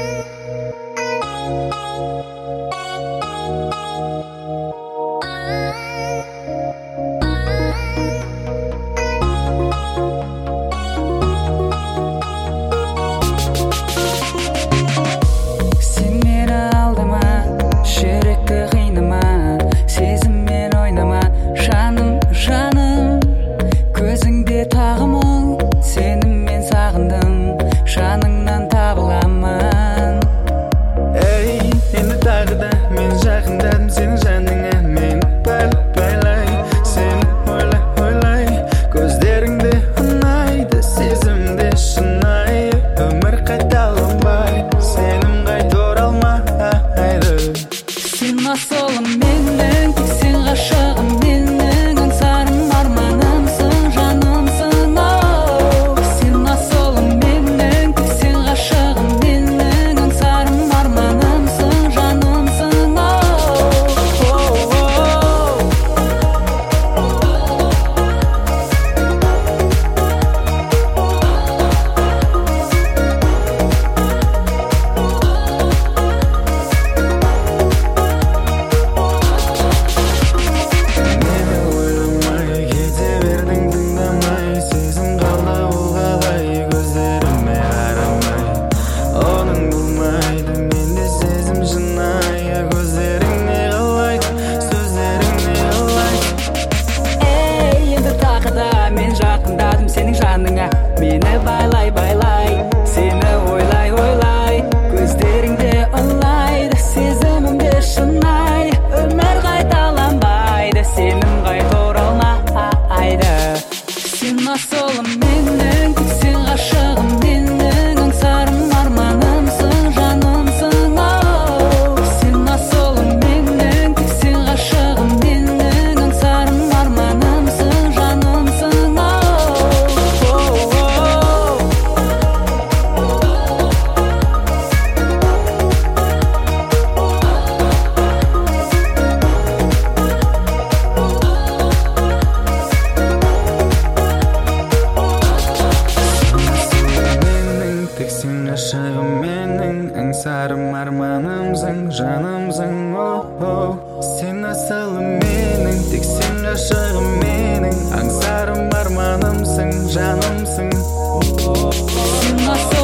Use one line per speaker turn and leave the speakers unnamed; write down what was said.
Mені байлай сені ойлай көздеріңде ұнайды сезімімде шынай өмір қайталанбайды сенім қайта оралмайды сен асылым менің тек сен ғашығым менің аңсарым арманымсың жанымсың оу сен асылым менің тек сен ғашығым менің аңсарым арманымсың жанымсың оу
Тек сен ғашығым менің аңсарым арманымсың жанымсың оу сен асылым менің тек сен ғашығым менің аңсарым арманымсың жанымсың
сен